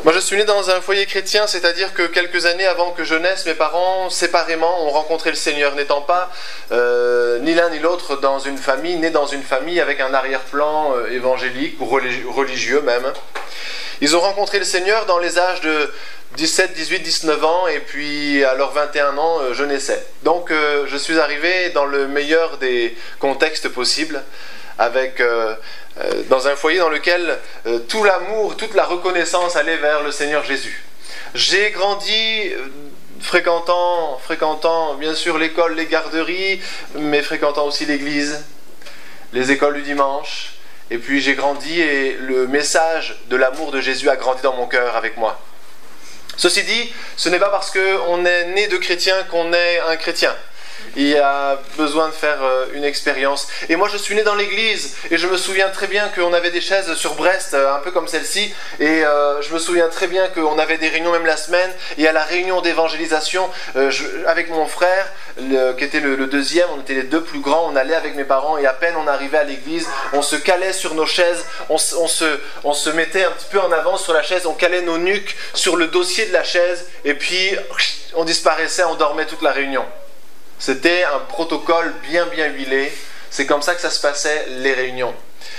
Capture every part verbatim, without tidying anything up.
Moi, je suis né dans un foyer chrétien, c'est-à-dire que quelques années avant que je naisse, mes parents, séparément, ont rencontré le Seigneur, n'étant pas euh, ni l'un ni l'autre dans une famille, nés dans une famille avec un arrière-plan euh, évangélique ou religieux même. Ils ont rencontré le Seigneur dans les âges de dix-sept, dix-huit, dix-neuf ans, et puis à leurs vingt et un ans, euh, je naissais. Donc, euh, je suis arrivé dans le meilleur des contextes possibles, avec... Euh, euh, dans un foyer dans lequel euh, tout l'amour, toute la reconnaissance allait vers le Seigneur Jésus. J'ai grandi euh, fréquentant, fréquentant bien sûr l'école, les garderies, mais fréquentant aussi l'église, les écoles du dimanche. Et puis j'ai grandi et le message de l'amour de Jésus a grandi dans mon cœur avec moi. Ceci dit, ce n'est pas parce qu'on est né de chrétien qu'on est un chrétien. Il y a besoin de faire une expérience. Et moi, je suis né dans l'église, et je me souviens très bien qu'on avait des chaises sur Brest, un peu comme celle-ci, et euh, je me souviens très bien qu'on avait des réunions même la semaine, et à la réunion d'évangélisation, euh, je, avec mon frère, le, qui était le, le deuxième, on était les deux plus grands, on allait avec mes parents, et à peine on arrivait à l'église, on se calait sur nos chaises, on, on, se, on se mettait un petit peu en avance sur la chaise, on calait nos nuques sur le dossier de la chaise, et puis on disparaissait, on dormait toute la réunion. C'était un protocole bien bien huilé. C'est comme ça que ça se passait, les réunions.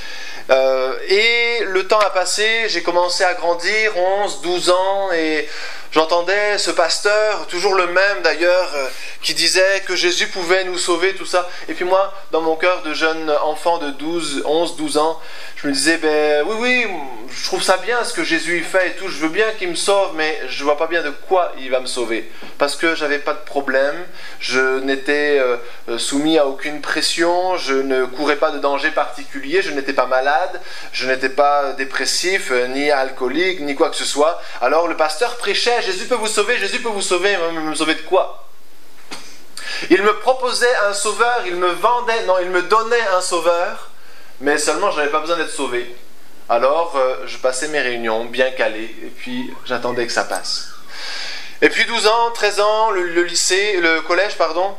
Euh, et le temps a passé, j'ai commencé à grandir, onze, douze ans, et j'entendais ce pasteur, toujours le même d'ailleurs, euh, qui disait que Jésus pouvait nous sauver, tout ça. Et puis moi, dans mon cœur de jeune enfant de douze, onze, douze ans, je me disais, ben oui, oui, je trouve ça bien ce que Jésus y fait et tout, je veux bien qu'il me sauve, mais je vois pas bien de quoi il va me sauver. Parce que j'avais pas de problème, je n'étais euh, soumis à aucune pression, je ne courais pas de danger particulier, je n'étais pas malade, je n'étais pas dépressif, euh, ni alcoolique, ni quoi que ce soit. Alors le pasteur prêchait, Jésus peut vous sauver, Jésus peut vous sauver, mais me sauver de quoi ? Il me proposait un sauveur, il me vendait, non, il me donnait un sauveur, mais seulement je n'avais pas besoin d'être sauvé. Alors euh, je passais mes réunions bien calées, et puis j'attendais que ça passe. Et puis douze ans, treize ans, le, le lycée, le collège, pardon,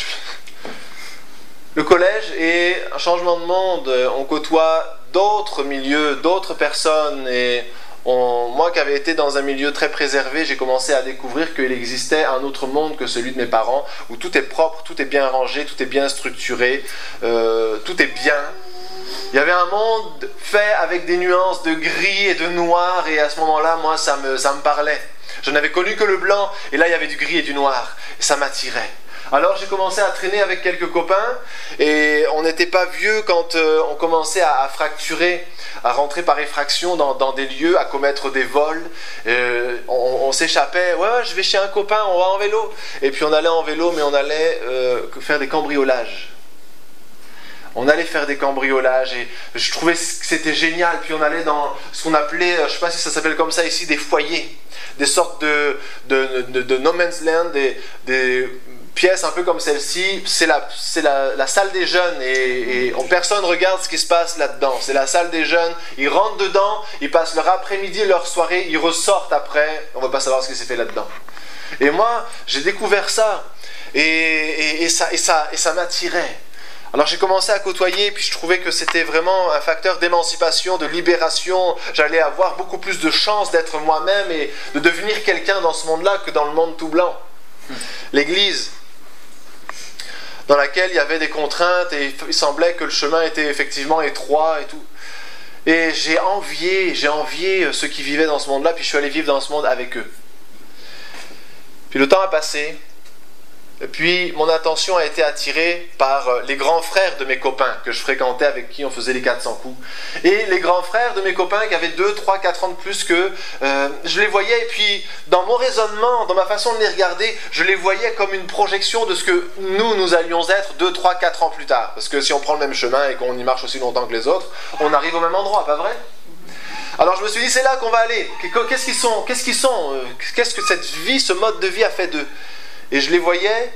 le collège et un changement de monde, on côtoie d'autres milieux, d'autres personnes, et on, moi qui avais été dans un milieu très préservé, j'ai commencé à découvrir qu'il existait un autre monde que celui de mes parents, où tout est propre, tout est bien rangé, tout est bien structuré, euh, tout est bien. Il y avait un monde fait avec des nuances de gris et de noir, et à ce moment-là, moi, ça me, ça me parlait. Je n'avais connu que le blanc, et là, il y avait du gris et du noir, et ça m'attirait. Alors j'ai commencé à traîner avec quelques copains, et on n'était pas vieux quand euh, on commençait à, à fracturer, à rentrer par effraction dans, dans des lieux, à commettre des vols. Euh, on, on s'échappait, ouais, ouais, je vais chez un copain, on va en vélo. Et puis on allait en vélo, mais on allait euh, faire des cambriolages. On allait faire des cambriolages, et je trouvais que c'était génial. Puis on allait dans ce qu'on appelait, je ne sais pas si ça s'appelle comme ça ici, des foyers, des sortes de, de, de, de no man's land, des... des pièce un peu comme celle-ci, c'est la, c'est la, la salle des jeunes, et, et on, personne ne regarde ce qui se passe là-dedans. C'est la salle des jeunes, ils rentrent dedans, ils passent leur après-midi, leur soirée, ils ressortent après, on ne va pas savoir ce qui s'est fait là-dedans. Et moi, j'ai découvert ça, et, et, et ça, et ça, et ça m'attirait. Alors j'ai commencé à côtoyer, puis je trouvais que c'était vraiment un facteur d'émancipation, de libération. J'allais avoir beaucoup plus de chances d'être moi-même et de devenir quelqu'un dans ce monde-là que dans le monde tout blanc. L'église, dans laquelle il y avait des contraintes, et il semblait que le chemin était effectivement étroit et tout. Et j'ai envié, j'ai envié ceux qui vivaient dans ce monde-là, puis je suis allé vivre dans ce monde avec eux. Puis le temps a passé, et puis mon attention a été attirée par les grands frères de mes copains que je fréquentais, avec qui on faisait les quatre cents coups. Et les grands frères de mes copains qui avaient deux, trois, quatre ans de plus qu'eux, euh, je les voyais, et puis dans mon raisonnement, dans ma façon de les regarder, je les voyais comme une projection de ce que nous, nous allions être deux, trois, quatre ans plus tard. Parce que si on prend le même chemin et qu'on y marche aussi longtemps que les autres, on arrive au même endroit, pas vrai ? Alors je me suis dit, c'est là qu'on va aller. Qu'est-ce qu'ils sont ? Qu'est-ce qu'ils sont ? Qu'est-ce que cette vie, ce mode de vie a fait d'eux ? Et je les voyais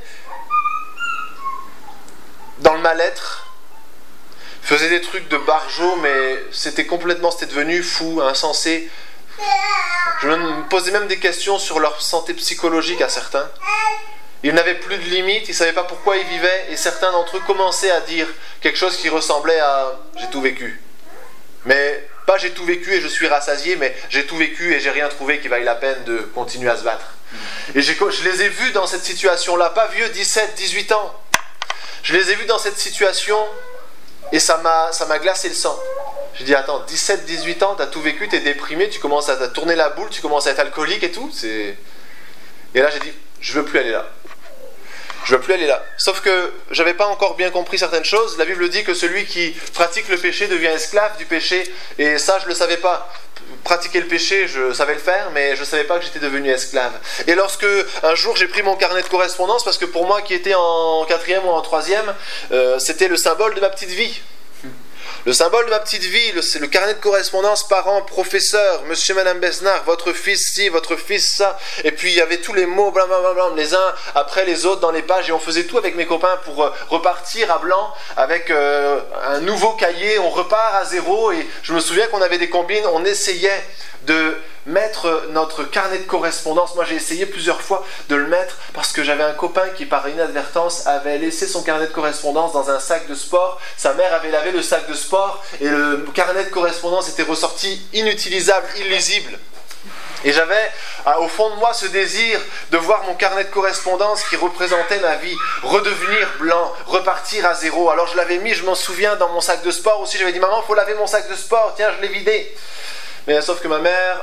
dans le mal-être, faisaient des trucs de barjots, mais c'était complètement, c'était devenu fou, insensé. Je me posais même des questions sur leur santé psychologique à certains. Ils n'avaient plus de limites, ils ne savaient pas pourquoi ils vivaient, et certains d'entre eux commençaient à dire quelque chose qui ressemblait à « j'ai tout vécu ». Mais Pas j'ai tout vécu et je suis rassasié, mais j'ai tout vécu et j'ai rien trouvé qui vaille la peine de continuer à se battre. Et j'ai, je les ai vus dans cette situation-là, pas vieux, dix-sept, dix-huit ans. Je les ai vus dans cette situation et ça m'a, ça m'a glacé le sang. J'ai dit, attends, dix-sept, dix-huit ans, t'as tout vécu, t'es déprimé, tu commences à, à tourner la boule, tu commences à être alcoolique et tout. C'est... Et là, j'ai dit, je veux plus aller là. Je veux plus aller là. Sauf que j'avais pas encore bien compris certaines choses. La Bible dit que celui qui pratique le péché devient esclave du péché. Et ça, je le savais pas. Pratiquer le péché, je savais le faire, mais je savais pas que j'étais devenu esclave. Et lorsque un jour j'ai pris mon carnet de correspondance, parce que pour moi qui était en quatrième ou en troisième, euh, c'était le symbole de ma petite vie. Le symbole de ma petite vie, le, c'est le carnet de correspondance parents, professeurs, monsieur et madame Besnard, votre fils ci, votre fils ça. Et puis il y avait tous les mots, blablabla, les uns après les autres dans les pages. Et on faisait tout avec mes copains pour euh, repartir à blanc avec euh, un nouveau cahier. On repart à zéro. Et je me souviens qu'on avait des combines, on essayait de mettre notre carnet de correspondance. Moi j'ai essayé plusieurs fois de le mettre parce que j'avais un copain qui par inadvertance avait laissé son carnet de correspondance dans un sac de sport. Sa mère avait lavé le sac de sport et le carnet de correspondance était ressorti inutilisable, illisible. Et j'avais au fond de moi ce désir de voir mon carnet de correspondance qui représentait ma vie redevenir blanc, repartir à zéro. Alors je l'avais mis, je m'en souviens, dans mon sac de sport aussi. J'avais dit, maman, il faut laver mon sac de sport, tiens, je l'ai vidé. Mais sauf que ma mère,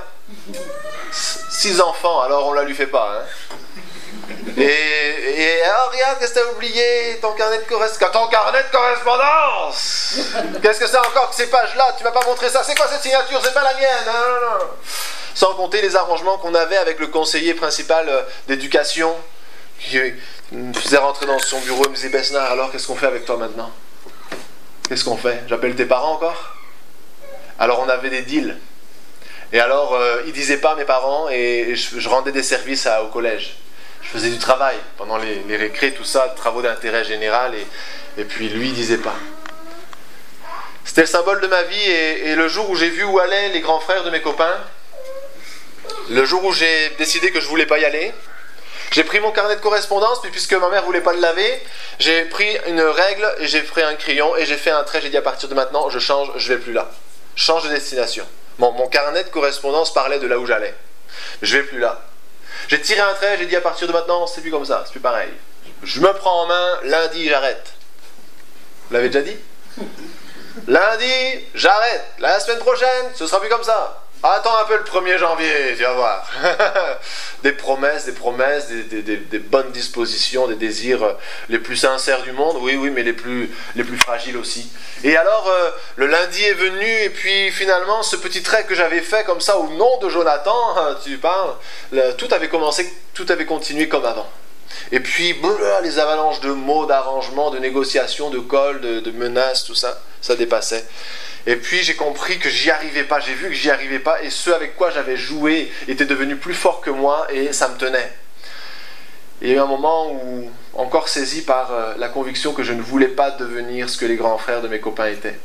six enfants, alors on la lui fait pas. Hein. Et, et alors regarde, qu'est-ce que t'as oublié? Ton carnet de correspondance. Ton carnet de correspondance. Qu'est-ce que c'est encore que ces pages-là? Tu m'as pas montré ça. C'est quoi cette signature? C'est pas la mienne. Non, non, non. Sans compter les arrangements qu'on avait avec le conseiller principal d'éducation qui me faisait rentrer dans son bureau et me disait, Besnard, alors qu'est-ce qu'on fait avec toi maintenant? Qu'est-ce qu'on fait? J'appelle tes parents encore? Alors on avait des deals. Et alors, euh, il disait pas à mes parents et je, je rendais des services à, au collège. Je faisais du travail pendant les, les récrés, tout ça, travaux d'intérêt général, et, et puis lui, il disait pas. C'était le symbole de ma vie, et, et le jour où j'ai vu où allaient les grands frères de mes copains, le jour où j'ai décidé que je voulais pas y aller, j'ai pris mon carnet de correspondance, puis puisque ma mère voulait pas le laver, j'ai pris une règle et j'ai pris un crayon et j'ai fait un trait. J'ai dit, à partir de maintenant, je change, je vais plus là. Je change de destination. Mon, mon carnet de correspondance parlait de là où j'allais. Je vais plus là. J'ai tiré un trait, j'ai dit, à partir de maintenant, c'est plus comme ça, c'est plus pareil. Je me prends en main, lundi, j'arrête. Vous l'avez déjà dit? Lundi, j'arrête. La semaine prochaine, ce sera plus comme ça. Attends un peu le premier janvier, tu vas voir. Des promesses, des promesses, des, des, des, des bonnes dispositions, des désirs les plus sincères du monde, oui, oui, mais les plus, les plus fragiles aussi. Et alors, euh, le lundi est venu, et puis finalement, ce petit trait que j'avais fait comme ça au nom de Jonathan, hein, tu parles, le, tout avait commencé, tout avait continué comme avant. Et puis, bleu, les avalanches de mots, d'arrangements, de négociations, de cols, de, de menaces, tout ça, ça dépassait. Et puis j'ai compris que j'y arrivais pas, j'ai vu que j'y arrivais pas, et ceux avec quoi j'avais joué étaient devenus plus forts que moi, et ça me tenait. Il y a eu un moment où, encore saisi par euh, la conviction que je ne voulais pas devenir ce que les grands frères de mes copains étaient.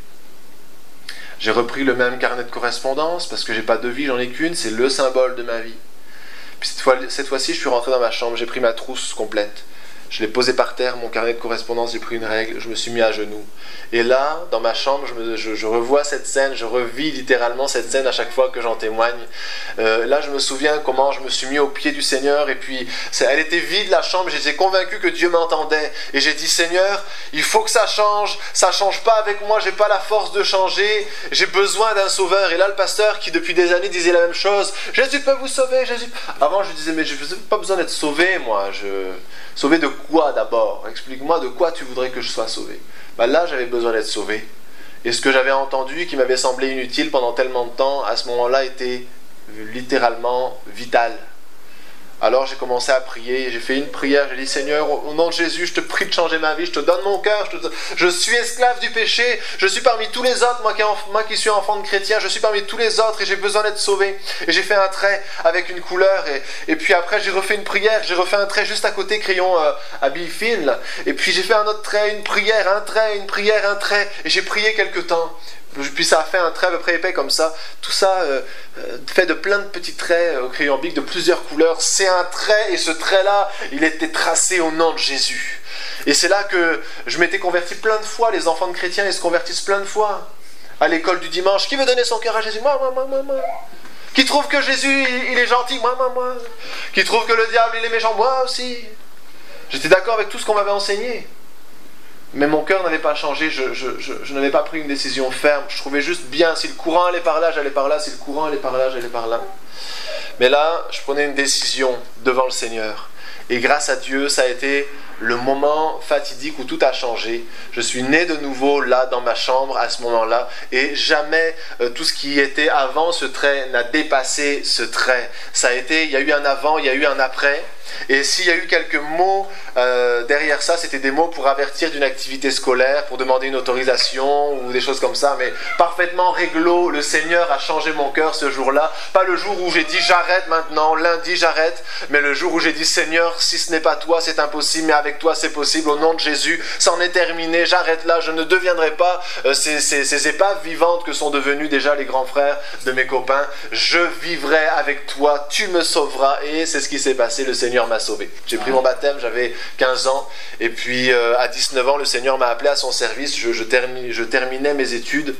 J'ai repris le même carnet de correspondance, parce que j'ai pas de vie, j'en ai qu'une, c'est le symbole de ma vie. Puis cette fois, cette fois-ci, je suis rentré dans ma chambre, j'ai pris ma trousse complète. Je l'ai posé par terre, mon carnet de correspondance, j'ai pris une règle, je me suis mis à genoux. Et là, dans ma chambre, je, me, je, je revois cette scène, je revis littéralement cette scène à chaque fois que j'en témoigne. Euh, là, je me souviens comment je me suis mis au pied du Seigneur, et puis elle était vide, la chambre, j'étais convaincu que Dieu m'entendait. Et j'ai dit, Seigneur, il faut que ça change, ça change pas avec moi, j'ai pas la force de changer, j'ai besoin d'un sauveur. Et là, le pasteur, qui depuis des années disait la même chose, Jésus peut vous sauver, Jésus... Avant, je disais, mais je n'ai pas besoin d'être sauvé, moi, je... Sauvé de quoi d'abord? Explique-moi de quoi tu voudrais que je sois sauvé. Ben là, j'avais besoin d'être sauvé. Et ce que j'avais entendu, qui m'avait semblé inutile pendant tellement de temps, à ce moment-là, était littéralement vital. Alors j'ai commencé à prier, j'ai fait une prière, j'ai dit, Seigneur, au nom de Jésus, je te prie de changer ma vie, je te donne mon cœur, je, te... je suis esclave du péché, je suis parmi tous les autres, moi qui, en... moi qui suis enfant de chrétien, je suis parmi tous les autres et j'ai besoin d'être sauvé. Et j'ai fait un trait avec une couleur, et, et puis après j'ai refait une prière, j'ai refait un trait juste à côté, crayon euh, à billes fines, là. Et puis j'ai fait un autre trait, une prière, un trait, une prière, un trait, et j'ai prié quelque temps. Puis ça a fait un trait à peu près épais comme ça. Tout ça euh, fait de plein de petits traits au crayon bic de plusieurs couleurs. C'est un trait, et ce trait-là, il était tracé au nom de Jésus. Et c'est là que je m'étais converti plein de fois. Les enfants de chrétiens, ils se convertissent plein de fois. à l'école du dimanche. Qui veut donner son cœur à Jésus? Moi, moi, moi, moi, moi. Qui trouve que Jésus, il est gentil? Moi, moi, moi. Qui trouve que le diable, il est méchant? Moi aussi. J'étais d'accord avec tout ce qu'on m'avait enseigné. Mais mon cœur n'avait pas changé, je, je, je, je n'avais pas pris une décision ferme. Je trouvais juste bien, si le courant allait par là, j'allais par là. Si le courant allait par là, j'allais par là. Mais là, je prenais une décision devant le Seigneur. Et grâce à Dieu, ça a été le moment fatidique où tout a changé. Je suis né de nouveau là, dans ma chambre, à ce moment-là. Et jamais euh, tout ce qui était avant ce trait n'a dépassé ce trait. Ça a été, il y a eu un avant, il y a eu un après. Et s'il y a eu quelques mots euh, derrière ça, c'était des mots pour avertir d'une activité scolaire, pour demander une autorisation ou des choses comme ça, mais parfaitement réglo. Le Seigneur a changé mon cœur ce jour-là. Pas le jour où j'ai dit j'arrête maintenant, lundi j'arrête, mais le jour où j'ai dit Seigneur, si ce n'est pas toi, c'est impossible, mais avec toi c'est possible, au nom de Jésus, c'en est terminé, j'arrête là, je ne deviendrai pas euh, ces, ces, ces épaves vivantes que sont devenus déjà les grands frères de mes copains. Je vivrai avec toi, tu me sauveras, et c'est ce qui s'est passé. Le Seigneur m'a sauvé. J'ai pris mon baptême, j'avais quinze ans, et puis euh, à dix-neuf ans, le Seigneur m'a appelé à son service. Je, je, termine, je terminais mes études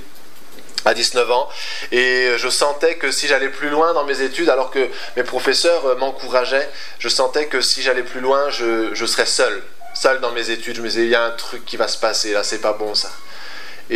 à dix-neuf ans, et je sentais que si j'allais plus loin dans mes études, alors que mes professeurs m'encourageaient, je sentais que si j'allais plus loin, je, je serais seul, seul dans mes études. Je me disais, il y a un truc qui va se passer, là, c'est pas bon ça. Et,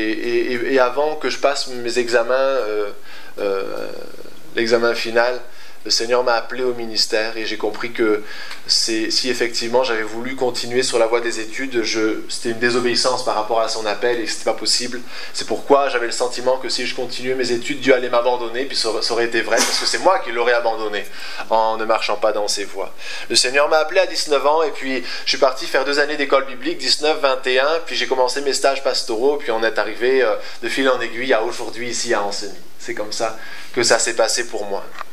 et, et avant que je passe mes examens, euh, euh, l'examen final, le Seigneur m'a appelé au ministère, et j'ai compris que c'est, si effectivement j'avais voulu continuer sur la voie des études, je, c'était une désobéissance par rapport à son appel, et que c'était pas possible. C'est pourquoi j'avais le sentiment que si je continuais mes études, Dieu allait m'abandonner, puis ça, ça aurait été vrai, parce que c'est moi qui l'aurais abandonné en ne marchant pas dans ses voies. Le Seigneur m'a appelé à dix-neuf ans, et puis je suis parti faire deux années d'école biblique, dix-neuf, vingt et un, puis j'ai commencé mes stages pastoraux, puis on est arrivé euh, de fil en aiguille à aujourd'hui ici à Ancenis. C'est comme ça que ça s'est passé pour moi.